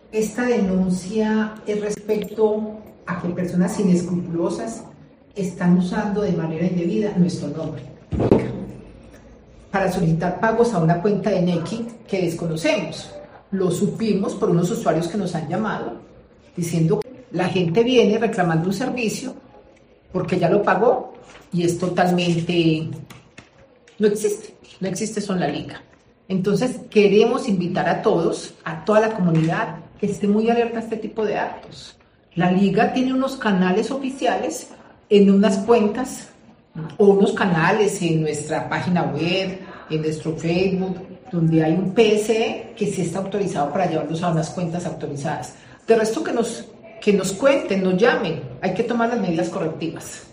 Esta denuncia es respecto a que personas inescrupulosas están usando de manera indebida nuestro nombre para solicitar pagos a una cuenta de Nequi que desconocemos. Lo supimos por unos usuarios que nos han llamado diciendo que la gente viene reclamando un servicio porque ya lo pagó y es totalmente... no existe eso en la liga. Entonces queremos invitar a todos, a toda la comunidad, que esté muy alerta a este tipo de actos. La liga tiene unos canales oficiales en unas cuentas o unos canales en nuestra página web, en nuestro Facebook, donde hay un PSE que sí está autorizado para llevarlos a unas cuentas autorizadas. De resto que nos cuenten, nos llamen, hay que tomar las medidas correctivas.